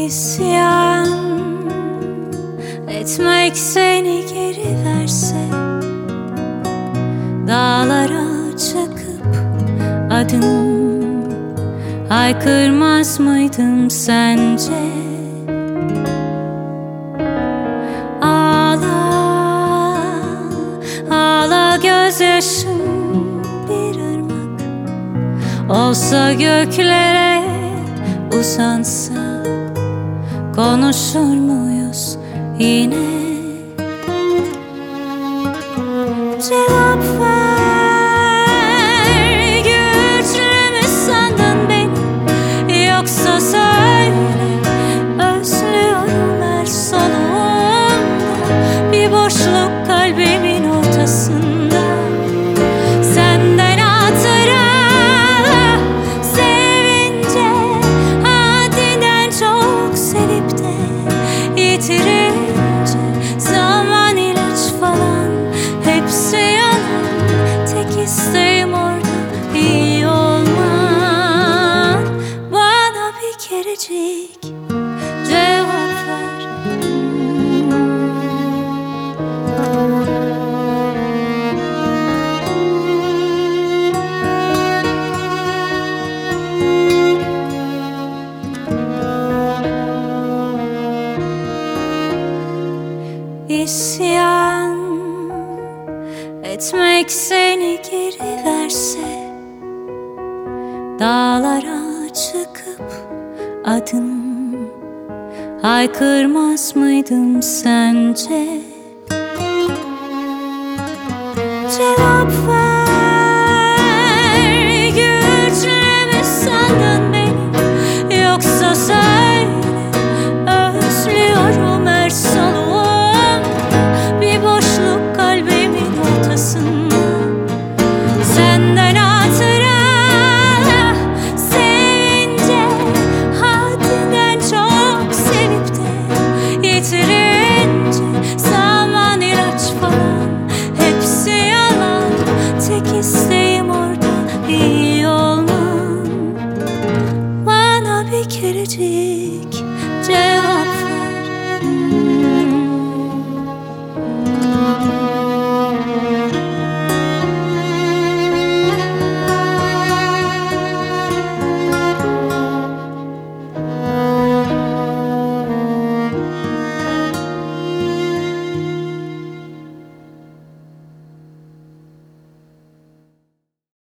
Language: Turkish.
İsyan etmek seni geri verse, dağlara çıkıp adım haykırmaz mıydım sence? Ağla, ağla gözyaşım bir ırmak olsa, göklere uzansa, konuşur muyuz yine? Cevap ver, güçlü mü sandın beni, yoksa söyle, özlüyorum her solumda, bir boşluk kalbimin ortasında. Senden hatıra, sevince haddinden çok sevip de yitirince, zaman ilaç falan hepsi yalan. Tek isteğim orada iyi olman. Bana bir kerecik cevap ver. İsyan etmek seni geri verse, dağlara çıkıp adım haykırmaz mıydım sence? Cevap ver, güçlü mü sandın beni, yoksa söyle, özlüyorum her soluğum, bir boşluk kalbimin ortasında. Senden hatıra, sevince haddinden çok sevip de yitirince, zaman ilaç falan hepsi yalan. Tek isteğim